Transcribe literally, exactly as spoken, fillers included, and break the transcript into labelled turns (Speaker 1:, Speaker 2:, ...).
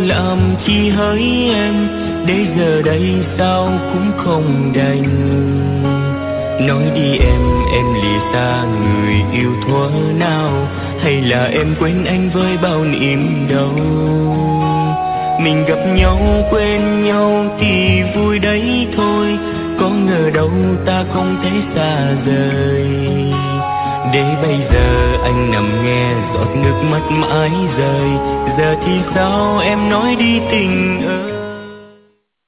Speaker 1: làm chi hỡi em, để giờ đây sao cũng không đành. Nói đi em, em lìa xa người yêu thuở nào, hay là em quên anh với bao niềm đau. Mình gặp nhau quên nhau thì vui đấy thôi, có ngờ đâu ta không thể xa rời. Để bây giờ anh nằm nghe giọt nước mắt mãi rơi, giờ thì sao em nói đi tình ơi.